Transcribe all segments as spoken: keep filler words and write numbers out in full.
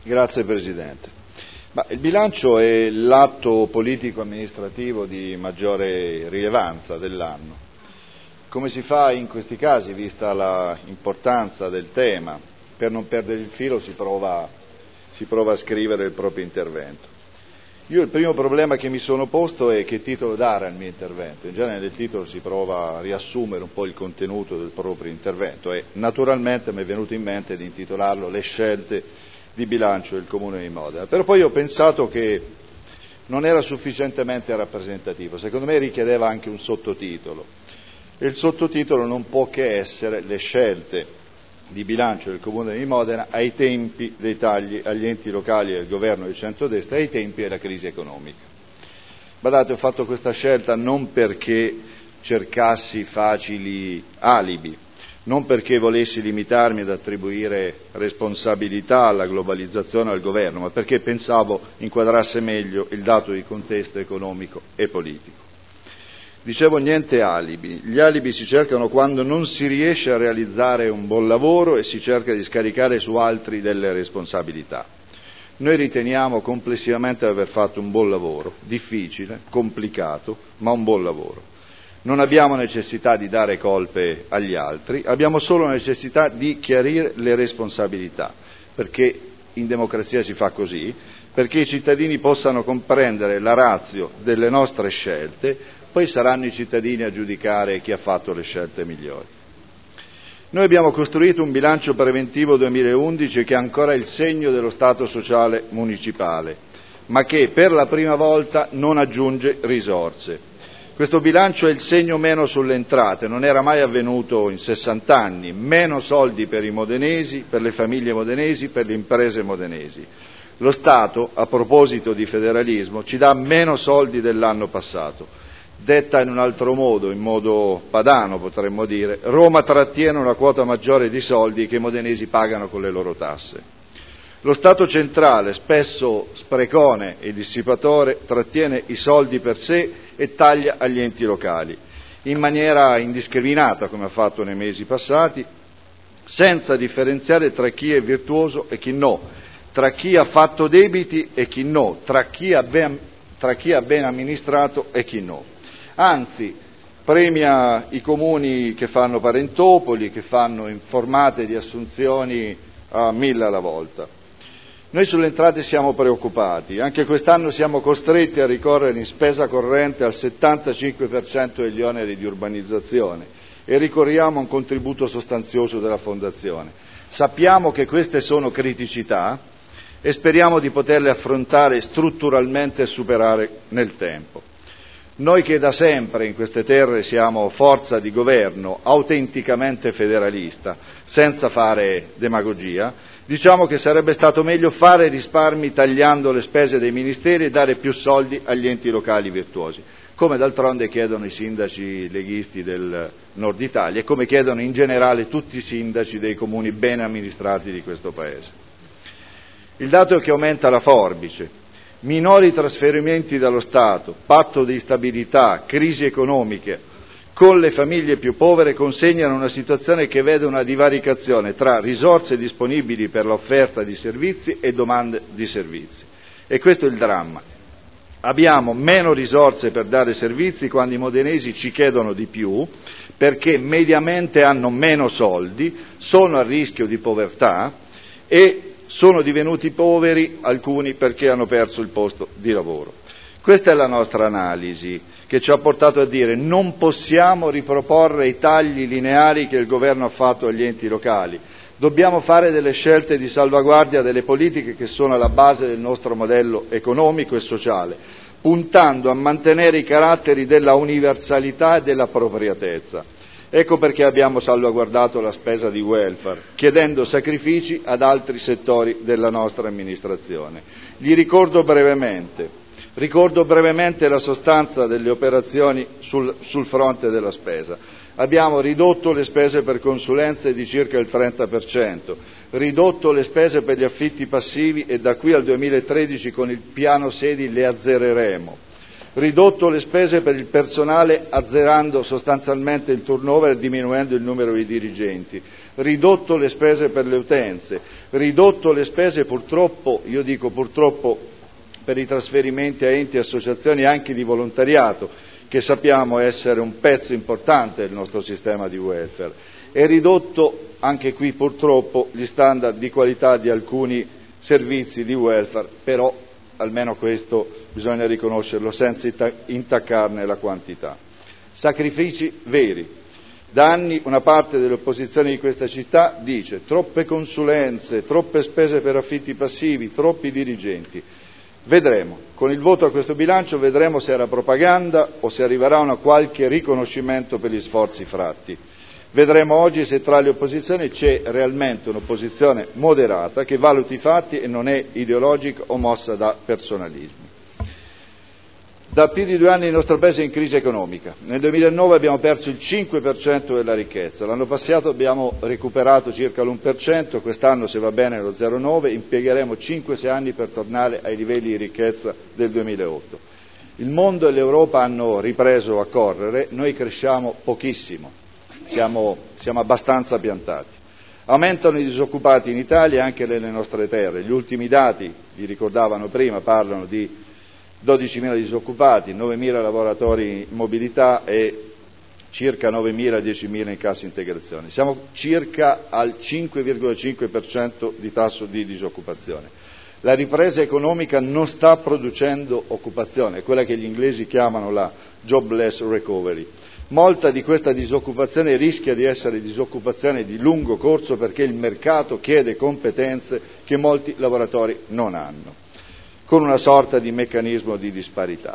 Grazie Presidente. Ma il bilancio è l'atto politico-amministrativo di maggiore rilevanza dell'anno. Come si fa in questi casi, vista l'importanza del tema? Per non perdere il filo si prova, si prova a scrivere il proprio intervento. Io il primo problema che mi sono posto è che titolo dare al mio intervento. In genere nel titolo si prova a riassumere un po' il contenuto del proprio intervento e naturalmente mi è venuto in mente di intitolarlo Le scelte di bilancio del Comune di Modena. Però poi ho pensato che non era sufficientemente rappresentativo, secondo me richiedeva anche un sottotitolo e il sottotitolo non può che essere Le scelte di bilancio del Comune di Modena ai tempi dei tagli agli enti locali del governo di centrodestra e ai tempi della crisi economica. Badate, ho fatto questa scelta non perché cercassi facili alibi, non perché volessi limitarmi ad attribuire responsabilità alla globalizzazione al governo, ma perché pensavo inquadrasse meglio il dato di contesto economico e politico. Dicevo niente alibi, gli alibi si cercano quando non si riesce a realizzare un buon lavoro e si cerca di scaricare su altri delle responsabilità. Noi riteniamo complessivamente di aver fatto un buon lavoro, difficile, complicato, ma un buon lavoro. Non abbiamo necessità di dare colpe agli altri, abbiamo solo necessità di chiarire le responsabilità, perché in democrazia si fa così, perché i cittadini possano comprendere la ratio delle nostre scelte, poi saranno i cittadini a giudicare chi ha fatto le scelte migliori. Noi abbiamo costruito un bilancio preventivo duemilaundici che ha ancora il segno dello Stato sociale municipale, ma che per la prima volta non aggiunge risorse. Questo bilancio è il segno meno sulle entrate, non era mai avvenuto in sessanta anni, meno soldi per i modenesi, per le famiglie modenesi, per le imprese modenesi. Lo Stato, a proposito di federalismo, ci dà meno soldi dell'anno passato. Detta in un altro modo, in modo padano potremmo dire, Roma trattiene una quota maggiore di soldi che i modenesi pagano con le loro tasse. Lo Stato centrale, spesso sprecone e dissipatore, trattiene i soldi per sé e taglia agli enti locali, in maniera indiscriminata come ha fatto nei mesi passati, senza differenziare tra chi è virtuoso e chi no, tra chi ha fatto debiti e chi no, tra chi ha ben, tra chi ha ben amministrato e chi no. Anzi, premia i comuni che fanno parentopoli, che fanno informate di assunzioni a mille alla volta. Noi sulle entrate siamo preoccupati, anche quest'anno siamo costretti a ricorrere in spesa corrente al settantacinque per cento degli oneri di urbanizzazione e ricorriamo a un contributo sostanzioso della Fondazione. Sappiamo che queste sono criticità e speriamo di poterle affrontare strutturalmente e superare nel tempo. Noi che da sempre in queste terre siamo forza di governo autenticamente federalista, senza fare demagogia, diciamo che sarebbe stato meglio fare risparmi tagliando le spese dei ministeri e dare più soldi agli enti locali virtuosi, come d'altronde chiedono i sindaci leghisti del Nord Italia e come chiedono in generale tutti i sindaci dei comuni ben amministrati di questo Paese. Il dato è che aumenta la forbice. Minori trasferimenti dallo Stato, patto di stabilità, crisi economiche con le famiglie più povere consegnano una situazione che vede una divaricazione tra risorse disponibili per l'offerta di servizi e domande di servizi. E questo è il dramma. Abbiamo meno risorse per dare servizi quando i modenesi ci chiedono di più, perché mediamente hanno meno soldi, sono a rischio di povertà e sono divenuti poveri alcuni perché hanno perso il posto di lavoro. Questa è la nostra analisi che ci ha portato a dire non possiamo riproporre i tagli lineari che il governo ha fatto agli enti locali, dobbiamo fare delle scelte di salvaguardia delle politiche che sono alla base del nostro modello economico e sociale, puntando a mantenere i caratteri della universalità e dell'appropriatezza. Ecco perché abbiamo salvaguardato la spesa di welfare, chiedendo sacrifici ad altri settori della nostra amministrazione. Gli ricordo brevemente, ricordo brevemente la sostanza delle operazioni sul, sul fronte della spesa. Abbiamo ridotto le spese per consulenze di circa il trenta per cento, ridotto le spese per gli affitti passivi e da qui al duemilatredici con il piano sedi le azzereremo. Ridotto le spese per il personale azzerando sostanzialmente il turnover e diminuendo il numero di dirigenti, ridotto le spese per le utenze, ridotto le spese purtroppo, io dico purtroppo, per i trasferimenti a enti e associazioni anche di volontariato, che sappiamo essere un pezzo importante del nostro sistema di welfare, e ridotto anche qui purtroppo gli standard di qualità di alcuni servizi di welfare, però almeno questo bisogna riconoscerlo senza intaccarne la quantità. Sacrifici veri. Da anni una parte dell'opposizione di questa città dice troppe consulenze, troppe spese per affitti passivi, troppi dirigenti. Vedremo, con il voto a questo bilancio vedremo se era propaganda o se arriverà una qualche riconoscimento per gli sforzi fatti. Vedremo oggi se tra le opposizioni c'è realmente un'opposizione moderata che valuti i fatti e non è ideologica o mossa da personalismi. Da più di due anni il nostro Paese è in crisi economica. Nel duemilanove abbiamo perso il cinque per cento della ricchezza, l'anno passato abbiamo recuperato circa l'uno per cento, quest'anno se va bene lo zero virgola nove, impiegheremo cinque sei anni per tornare ai livelli di ricchezza del duemilaotto. Il mondo e l'Europa hanno ripreso a correre, noi cresciamo pochissimo, siamo, siamo abbastanza piantati. Aumentano i disoccupati in Italia e anche nelle nostre terre, gli ultimi dati, li ricordavano prima, parlano di dodicimila disoccupati, novemila lavoratori in mobilità e circa novemila diecimila in cassa integrazione. Siamo circa al cinque virgola cinque per cento di tasso di disoccupazione. La ripresa economica non sta producendo occupazione, quella che gli inglesi chiamano la jobless recovery. Molta di questa disoccupazione rischia di essere disoccupazione di lungo corso perché il mercato chiede competenze che molti lavoratori non hanno, con una sorta di meccanismo di disparità.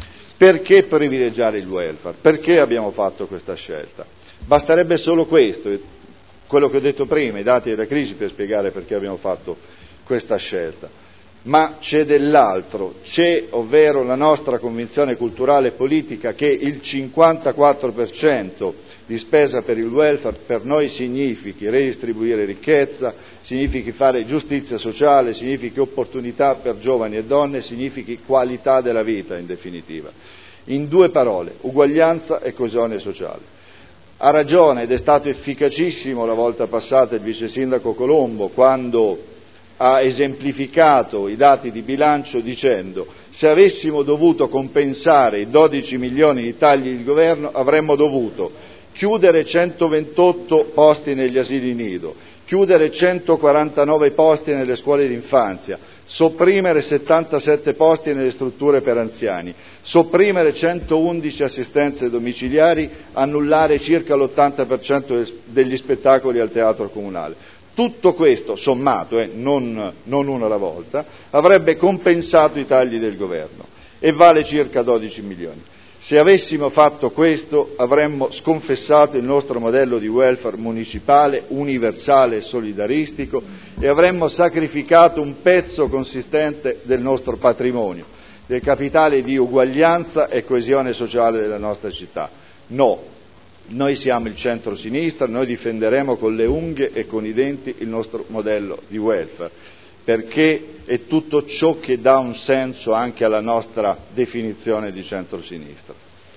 Perché privilegiare il welfare? Perché abbiamo fatto questa scelta? Basterebbe solo questo, quello che ho detto prima, i dati della crisi, per spiegare perché abbiamo fatto questa scelta. Ma c'è dell'altro, c'è ovvero la nostra convinzione culturale e politica che il cinquantaquattro per cento di spesa per il welfare per noi significhi redistribuire ricchezza, significhi fare giustizia sociale, significhi opportunità per giovani e donne, significhi qualità della vita in definitiva. In due parole, uguaglianza e coesione sociale. Ha ragione ed è stato efficacissimo la volta passata il vice sindaco Colombo quando ha esemplificato i dati di bilancio dicendo se avessimo dovuto compensare i dodici milioni di tagli di governo avremmo dovuto chiudere centoventotto posti negli asili nido, chiudere centoquarantanove posti nelle scuole d'infanzia, sopprimere settantasette posti nelle strutture per anziani, sopprimere centoundici assistenze domiciliari, annullare circa l'ottanta per cento degli spettacoli al teatro comunale. Tutto questo, sommato, eh, non, non uno alla volta, avrebbe compensato i tagli del governo e vale circa dodici milioni. Se avessimo fatto questo avremmo sconfessato il nostro modello di welfare municipale, universale e solidaristico e avremmo sacrificato un pezzo consistente del nostro patrimonio, del capitale di uguaglianza e coesione sociale della nostra città. No. Noi siamo il centro-sinistra, noi difenderemo con le unghie e con i denti il nostro modello di welfare, perché è tutto ciò che dà un senso anche alla nostra definizione di centro-sinistra.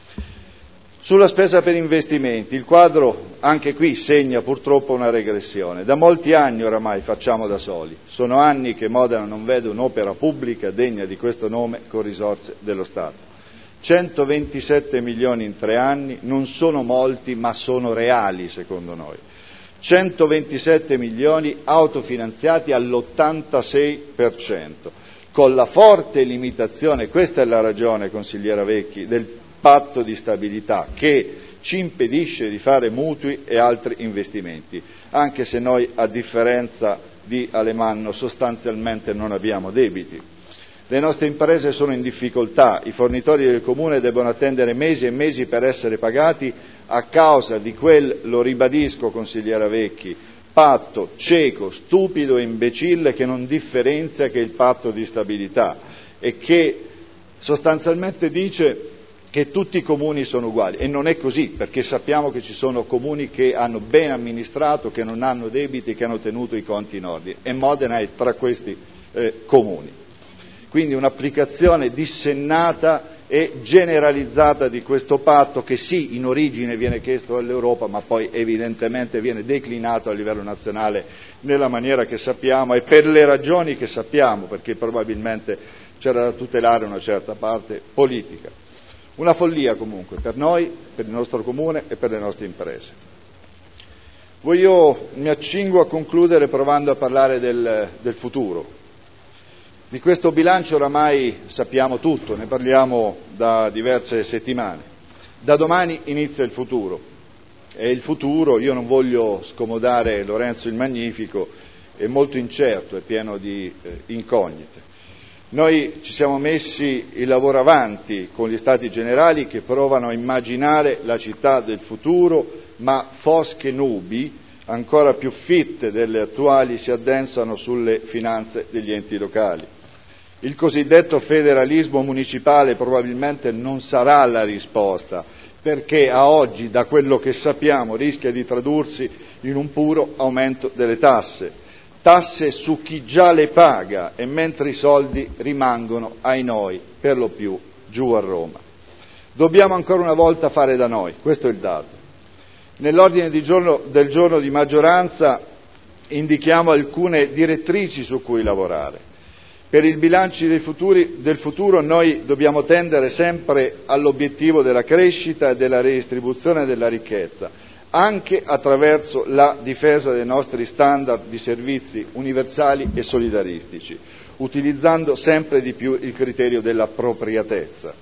Sulla spesa per investimenti, il quadro anche qui segna purtroppo una regressione. Da molti anni oramai facciamo da soli, sono anni che Modena non vede un'opera pubblica degna di questo nome con risorse dello Stato. centoventisette milioni in tre anni non sono molti, ma sono reali secondo noi. centoventisette milioni autofinanziati all'ottantasei per cento, con la forte limitazione, questa è la ragione, consigliera Vecchi, del patto di stabilità che ci impedisce di fare mutui e altri investimenti, anche se noi, a differenza di Alemanno, sostanzialmente non abbiamo debiti. Le nostre imprese sono in difficoltà, i fornitori del Comune debbono attendere mesi e mesi per essere pagati a causa di quel, lo ribadisco consigliera Vecchi, patto cieco, stupido e imbecille che non differenzia che il patto di stabilità e che sostanzialmente dice che tutti i comuni sono uguali e non è così, perché sappiamo che ci sono comuni che hanno ben amministrato, che non hanno debiti, che hanno tenuto i conti in ordine e Modena è tra questi eh, comuni. Quindi un'applicazione dissennata e generalizzata di questo patto che sì, in origine viene chiesto all'Europa, ma poi evidentemente viene declinato a livello nazionale nella maniera che sappiamo e per le ragioni che sappiamo, perché probabilmente c'era da tutelare una certa parte politica. Una follia comunque per noi, per il nostro comune e per le nostre imprese. Io mi accingo a concludere provando a parlare del, del futuro. Di questo bilancio oramai sappiamo tutto, ne parliamo da diverse settimane. Da domani inizia il futuro e il futuro, io non voglio scomodare Lorenzo il Magnifico, è molto incerto, è pieno di eh, incognite. Noi ci siamo messi il lavoro avanti con gli Stati Generali che provano a immaginare la città del futuro, ma fosche nubi, ancora più fitte delle attuali, si addensano sulle finanze degli enti locali. Il cosiddetto federalismo municipale probabilmente non sarà la risposta, perché a oggi, da quello che sappiamo, rischia di tradursi in un puro aumento delle tasse, tasse su chi già le paga, e mentre i soldi rimangono ai noi, per lo più giù a Roma. Dobbiamo ancora una volta fare da noi, questo è il dato. Nell'ordine di giorno, del giorno di maggioranza indichiamo alcune direttrici su cui lavorare. Per i bilanci dei futuri, del futuro noi dobbiamo tendere sempre all'obiettivo della crescita e della redistribuzione della ricchezza, anche attraverso la difesa dei nostri standard di servizi universali e solidaristici, utilizzando sempre di più il criterio dell'appropriatezza.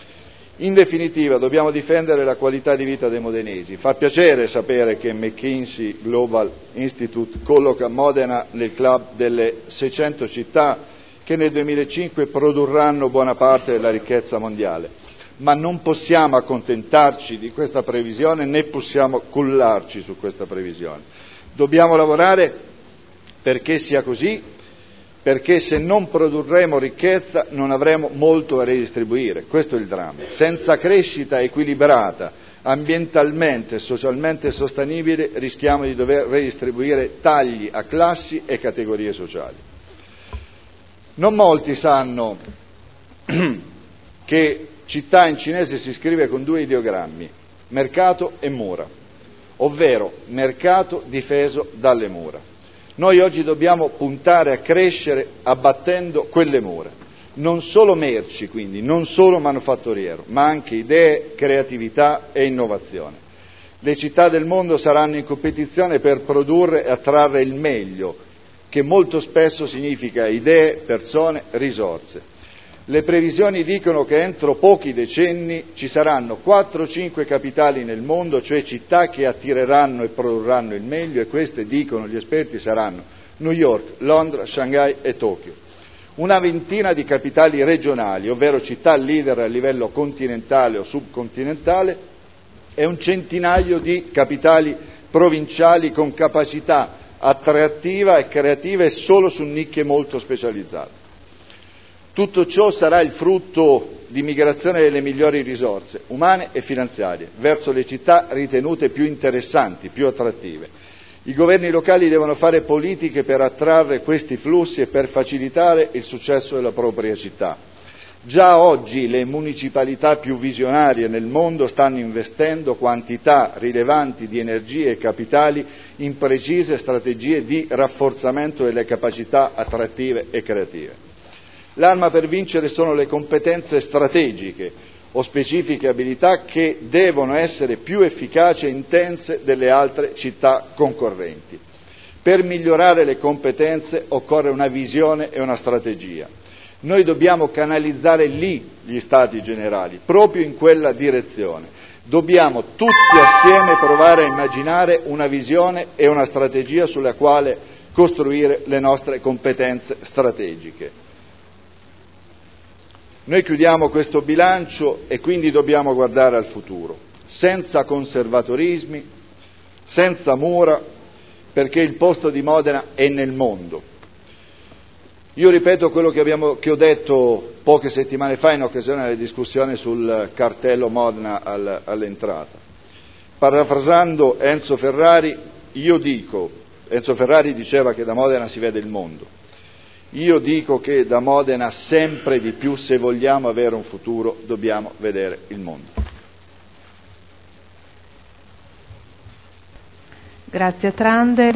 In definitiva, dobbiamo difendere la qualità di vita dei modenesi. Fa piacere sapere che McKinsey Global Institute colloca Modena nel club delle seicento città che nel duemilacinque produrranno buona parte della ricchezza mondiale. Ma non possiamo accontentarci di questa previsione, né possiamo cullarci su questa previsione. Dobbiamo lavorare perché sia così, perché se non produrremo ricchezza non avremo molto a redistribuire. Questo è il dramma. Senza crescita equilibrata, ambientalmente e socialmente sostenibile, rischiamo di dover redistribuire tagli a classi e categorie sociali. Non molti sanno che città in cinese si scrive con due ideogrammi, mercato e mura, ovvero mercato difeso dalle mura. Noi oggi dobbiamo puntare a crescere abbattendo quelle mura, non solo merci quindi, non solo manufatturiero, ma anche idee, creatività e innovazione. Le città del mondo saranno in competizione per produrre e attrarre il meglio, che molto spesso significa idee, persone, risorse. Le previsioni dicono che entro pochi decenni ci saranno quattro cinque capitali nel mondo, cioè città che attireranno e produrranno il meglio, e queste, dicono gli esperti, saranno New York, Londra, Shanghai e Tokyo. Una ventina di capitali regionali, ovvero città leader a livello continentale o subcontinentale, e un centinaio di capitali provinciali con capacità attrattiva e creativa e solo su nicchie molto specializzate. Tutto ciò sarà il frutto di migrazione delle migliori risorse, umane e finanziarie, verso le città ritenute più interessanti, più attrattive. I governi locali devono fare politiche per attrarre questi flussi e per facilitare il successo della propria città. Già oggi le municipalità più visionarie nel mondo stanno investendo quantità rilevanti di energie e capitali in precise strategie di rafforzamento delle capacità attrattive e creative. L'arma per vincere sono le competenze strategiche o specifiche abilità che devono essere più efficaci e intense delle altre città concorrenti. Per migliorare le competenze occorre una visione e una strategia. Noi dobbiamo canalizzare lì gli Stati Generali, proprio in quella direzione. Dobbiamo tutti assieme provare a immaginare una visione e una strategia sulla quale costruire le nostre competenze strategiche. Noi chiudiamo questo bilancio e quindi dobbiamo guardare al futuro, senza conservatorismi, senza mura, perché il posto di Modena è nel mondo. Io ripeto quello che, abbiamo, che ho detto poche settimane fa in occasione della discussione sul cartello Modena al, all'entrata. Parafrasando Enzo Ferrari, io dico, Enzo Ferrari diceva che da Modena si vede il mondo. Io dico che da Modena sempre di più, se vogliamo avere un futuro, dobbiamo vedere il mondo. Grazie a Trander.